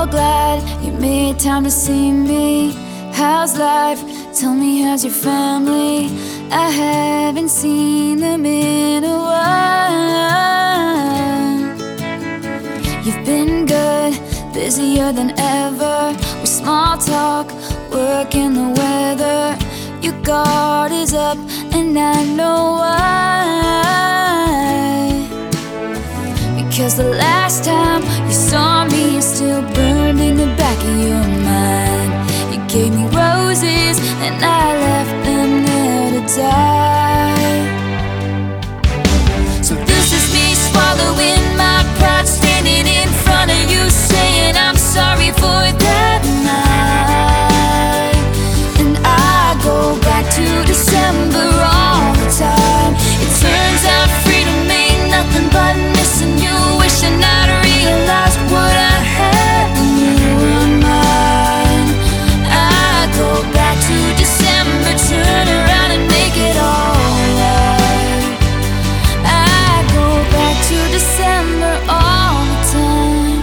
so glad you made time to see me. How's life? Tell me, how's your family? I haven't seen them in a while. You've been good, busier than ever, with small talk, work and the weather. Your guard is up and I know why. Because the last time you saw me is still burned in the back of your mind. You gave me roses and I left them there to die. So this is me swallowing my pride, standing in front of you saying I'm sorry for that night. And I go back to December all the time. It turns out freedom ain't nothing but missing you, wishing I'd realized what I had when you were mine. I go back to December, turn around and make it all right. I go back to December all the time.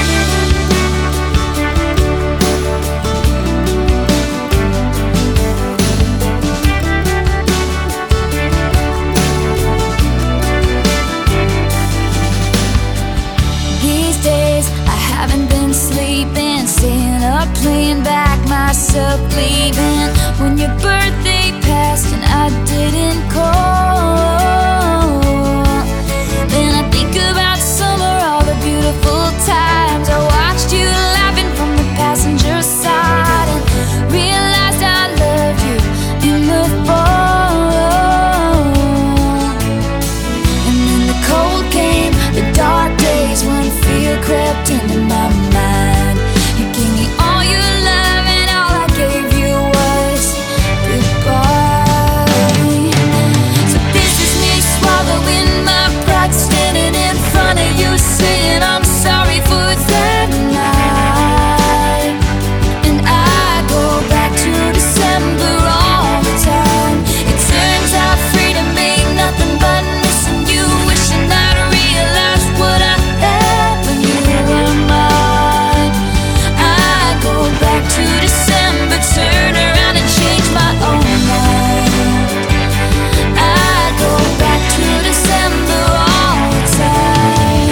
These days I haven't been sleeping, staying up, playing back myself, leaving when your birthday passed and I didn't call. Then I think about summer, all the beautiful times I watched you laughing from the passenger side, and realized I loved you in the fall. And then the cold came, the dark days when fear crept into my mind. You gave me all your love and all I gave you was goodbye. So this is me swallowing my pride, standing in front of you saying I'm sorry for that night. And I go back to December all the time. It turns out freedom ain't nothing but missing you, wishing I'd realized what I had when you were mine. I go back to December, turn around and change my own mind. I go back to December all the time.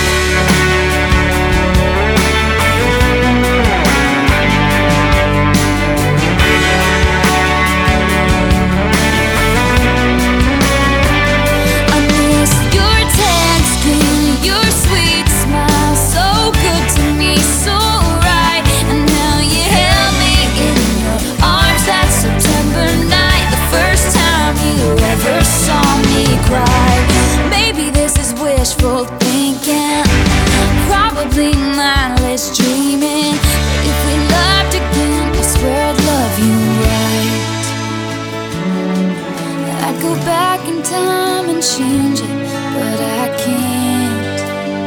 I miss your tan skin, your sweet smile, so good to me, so right. And now you held me in your arms that September night, the first time you ever saw me cry. Maybe this is wishful thinking, probably mindless dreaming, but if we loved again, I swear I'd love you right. I'd go back in time and change it, but I can't.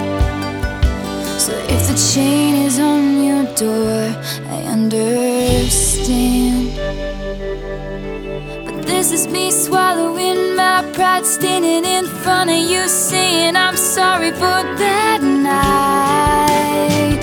So if the chain is on your door, I understand. But this is me swallowing my pride, standing in front of you saying I'm sorry for that night.